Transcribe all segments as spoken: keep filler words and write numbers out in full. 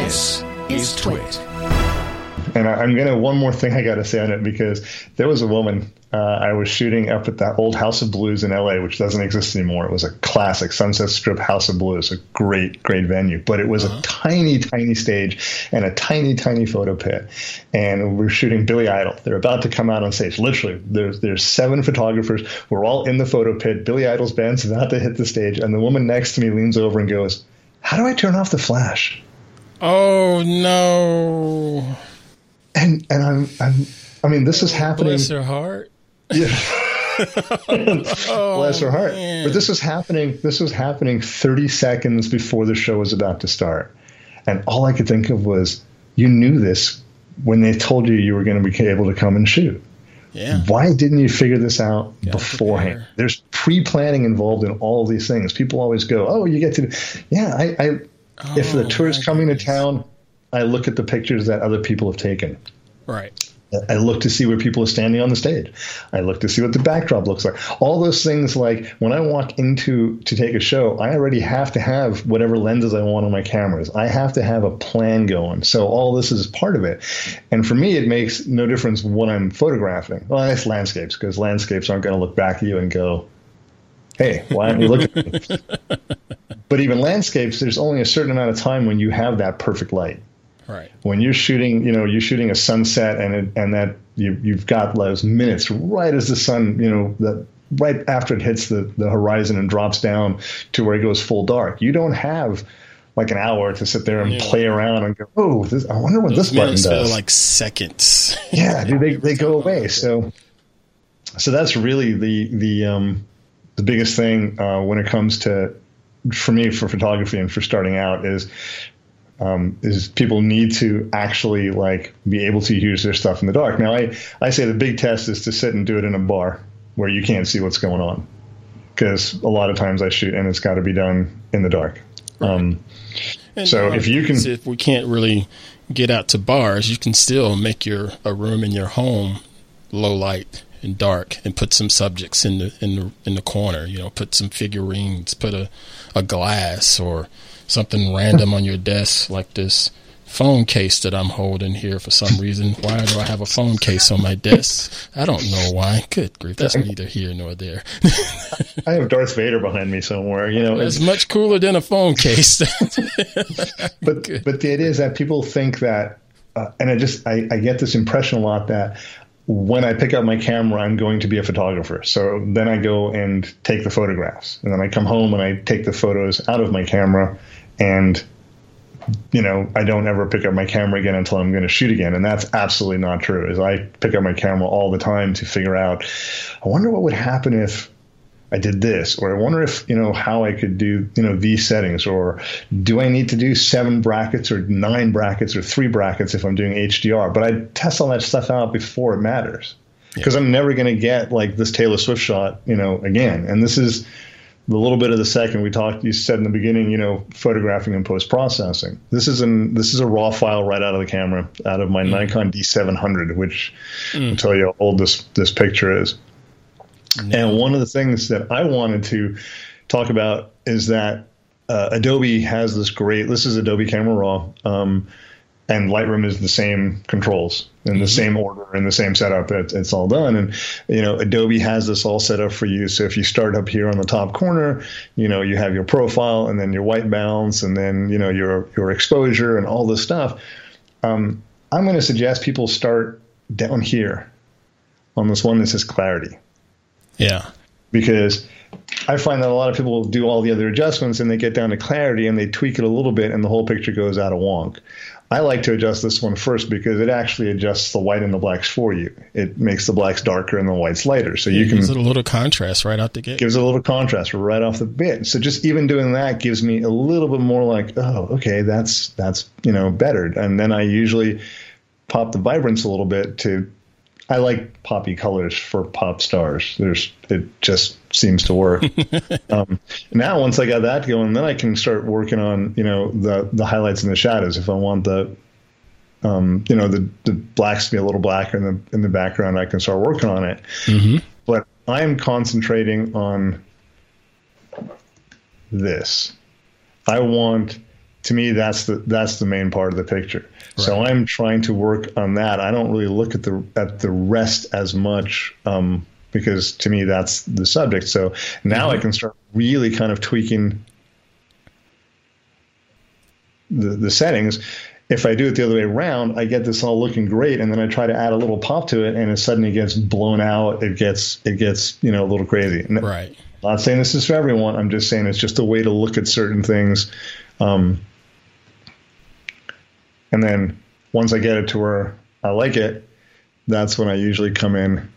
This is Twit. And I, I'm going to, one more thing I got to say on it, because there was a woman uh, I was shooting up at that old House of Blues in L A, which doesn't exist anymore. It was a classic Sunset Strip House of Blues, a great, great venue. But it was uh-huh. a tiny, tiny stage and a tiny, tiny photo pit. And we were shooting Billy Idol. They're about to come out on stage. Literally, there's, there's seven photographers. We're all in the photo pit. Billy Idol's band's about to hit the stage. And the woman next to me leans over and goes, "How do I turn off the flash?" Oh, no. And and I'm I'm I mean, this is happening. Bless her heart. Yeah. oh, Bless her heart. Man. But this was happening. This was happening thirty seconds before the show was about to start, and all I could think of was, you knew this when they told you you were going to be able to come and shoot. Yeah. Why didn't you figure this out Gotta beforehand? prepare. There's pre-planning involved in all of these things. People always go, "Oh, you get to." Yeah, I. I oh, if the tourist coming goodness. to town, I look at the pictures that other people have taken. Right. I look to see where people are standing on the stage. I look to see what the backdrop looks like. All those things, like when I walk into to take a show, I already have to have whatever lenses I want on my cameras. I have to have a plan going. So all this is part of it. And for me, it makes no difference what I'm photographing. Well, it's landscapes, because landscapes aren't going to look back at you and go, "Hey, why aren't you looking at me?" But even landscapes, there's only a certain amount of time when you have that perfect light. Right. When you're shooting, you know, you're shooting a sunset, and it, and that you, you've got those minutes right as the sun, you know, that right after it hits the, the horizon and drops down to where it goes full dark. You don't have like an hour to sit there and yeah. play around and go, "Oh, this, I wonder what Those this button minutes does." feel like seconds. Yeah, dude, they they go away. So, so that's really the the um the biggest thing uh, when it comes to, for me, for photography and for starting out is. Um, is people need to actually like be able to use their stuff in the dark. Now, I, I say the big test is to sit and do it in a bar where you can't see what's going on, because a lot of times I shoot and it's got to be done in the dark. Right. Um, And so if you can, if we can't really get out to bars, you can still make your a room in your home low light and dark, and put some subjects in the in the in the corner. You know, put some figurines, put a a glass or something random on your desk, like this phone case that I'm holding here for some reason. Why do I have a phone case on my desk? I don't know why. Good grief, that's neither here nor there. I have Darth Vader behind me somewhere. You know, it's much cooler than a phone case. but Good. but the idea is that people think that, uh, and I just I, I get this impression a lot that when I pick up my camera, I'm going to be a photographer. So then I go and take the photographs, and then I come home and I take the photos out of my camera, and you know, I don't ever pick up my camera again until I'm going to shoot again. And that's absolutely not true. Is I pick up my camera all the time to figure out, I wonder what would happen if I did this, or I wonder if, you know, how I could do, you know, these settings, or do I need to do seven brackets or nine brackets or three brackets if I'm doing H D R? But I test all that stuff out before it matters, because yeah. I'm never going to get like this Taylor Swift shot, you know, again. And this is the little bit of the second we talked, you said in the beginning, you know, photographing and post-processing. This is an this is a raw file right out of the camera, out of my mm. Nikon D seven hundred, which mm. will tell you how old this, this picture is. No. And one of the things that I wanted to talk about is that uh, Adobe has this great, this is Adobe Camera Raw, um, and Lightroom is the same controls in mm-hmm. the same order and the same setup. It, it's all done. And, you know, Adobe has this all set up for you. So if you start up here on the top corner, you know, you have your profile and then your white balance and then, you know, your, your exposure and all this stuff. Um, I'm going to suggest people start down here on this one that says clarity. Yeah. Because I find that a lot of people do all the other adjustments and they get down to clarity and they tweak it a little bit and the whole picture goes out of wonk. I like to adjust this one first because it actually adjusts the white and the blacks for you. It makes the blacks darker and the whites lighter. So yeah, you can gives it a little contrast right out the gate. Gives it a little contrast right off the bit. So just even doing that gives me a little bit more like, oh, okay, that's that's you know better. And then I usually pop the vibrance a little bit to. I like poppy colors for pop stars. There's it just seems to work. um, now, once I got that going, then I can start working on you know the the highlights and the shadows. If I want the um, you know the the blacks to be a little blacker in the in the background, I can start working on it. Mm-hmm. But I am concentrating on this. I want to me, that's the that's the main part of the picture. Right. So I'm trying to work on that. I don't really look at the at the rest as much um, because to me that's the subject. So now mm-hmm. I can start really kind of tweaking the the settings. If I do it the other way around, I get this all looking great, and then I try to add a little pop to it, and it suddenly gets blown out. It gets it gets you know a little crazy. Right. I'm not saying this is for everyone. I'm just saying it's just a way to look at certain things. Um, and then once I get it to where I like it, that's when I usually come in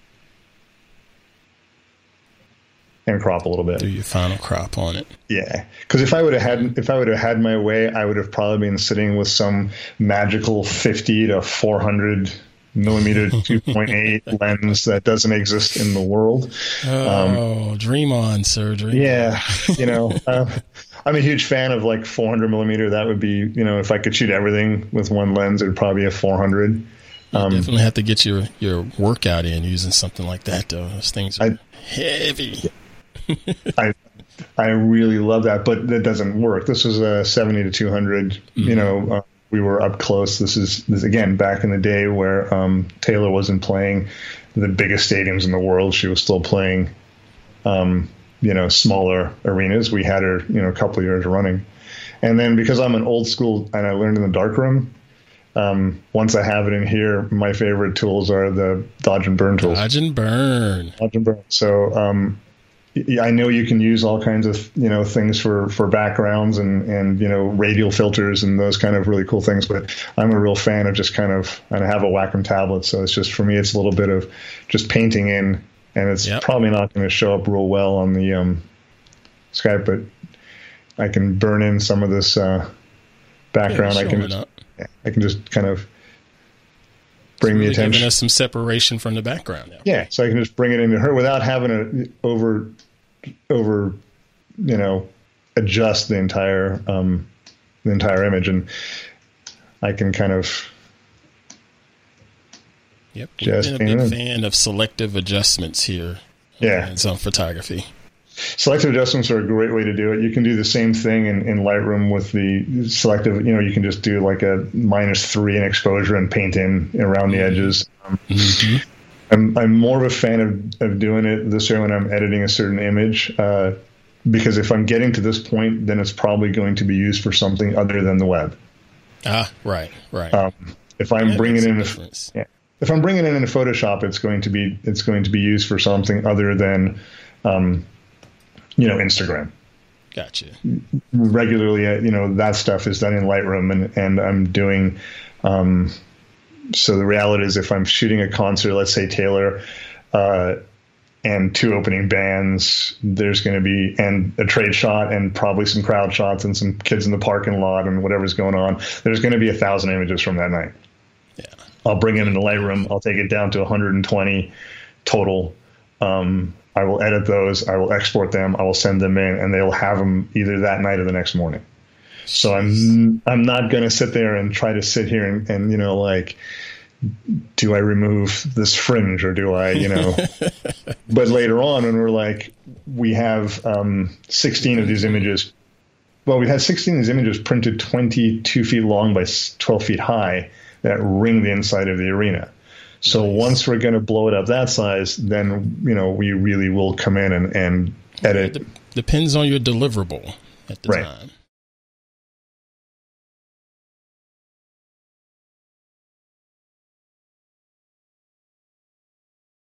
and crop a little bit. Do your final crop on it. Yeah, because if I would have had if I would have had my way, I would have probably been sitting with some magical fifty to four hundred millimeter two point eight lens that doesn't exist in the world. Oh, um, dream on, sir. Dream yeah, on. you know, uh, I'm a huge fan of like four hundred millimeter. That would be, you know, if I could shoot everything with one lens, it would probably be a four hundred. You um, definitely have to get your, your workout in using something like that, though. Those things are I, heavy. I I really love that, but that doesn't work. This was a seventy to two hundred. Mm-hmm. You know, uh, we were up close. This is this again back in the day where um, Taylor wasn't playing the biggest stadiums in the world. She was still playing, um, you know, smaller arenas. We had her, you know, a couple of years running, and then because I'm an old school and I learned in the darkroom. Um, once I have it in here, my favorite tools are the dodge and burn tools. Dodge and burn. Dodge and burn. So. Um, I know you can use all kinds of, you know, things for, for backgrounds and, and, you know, radial filters and those kind of really cool things. But I'm a real fan of just kind of, and I have a Wacom tablet. So it's just, for me, it's a little bit of just painting in, and it's yep. probably not going to show up real well on the um, Skype, but I can burn in some of this uh, background. Yeah, I can, just, I can just kind of bring really the attention. Giving us some separation from the background now. Yeah. So I can just bring it into her without having to over, over, you know, adjust the entire, um, the entire image. And I can kind of, yep. Just We've been a big fan of selective adjustments here. Yeah. In some photography. Selective adjustments are a great way to do it. You can do the same thing in, in Lightroom with the selective, you know, you can just do like a minus three in exposure and paint in around the edges. Um, mm-hmm. I'm, I'm more of a fan of, of doing it this way when I'm editing a certain image, uh, because if I'm getting to this point, then it's probably going to be used for something other than the web. Ah, right, right. Um, if I'm that bringing in, a, yeah, if I'm bringing it in a Photoshop, it's going to be, it's going to be used for something other than, um, you know, Instagram. Gotcha. Regularly, you know, that stuff is done in Lightroom, and, and I'm doing, um, so the reality is if I'm shooting a concert, let's say Taylor, uh, and two opening bands, there's going to be, and a trade shot and probably some crowd shots and some kids in the parking lot and whatever's going on, there's going to be a thousand images from that night. Yeah. I'll bring it into Lightroom. I'll take it down to one hundred twenty total. Um, I will edit those. I will export them. I will send them in, and they'll have them either that night or the next morning. So I'm I'm not going to sit there and try to sit here and, and you know, like, do I remove this fringe or do I, you know? But later on, when we're like, we have um, sixteen of these images. Well, we had sixteen of these images printed twenty-two feet long by twelve feet high that ring the inside of the arena. So nice. Once we're going to blow it up that size, then, you know, we really will come in and, and edit. It depends on your deliverable at the right. time.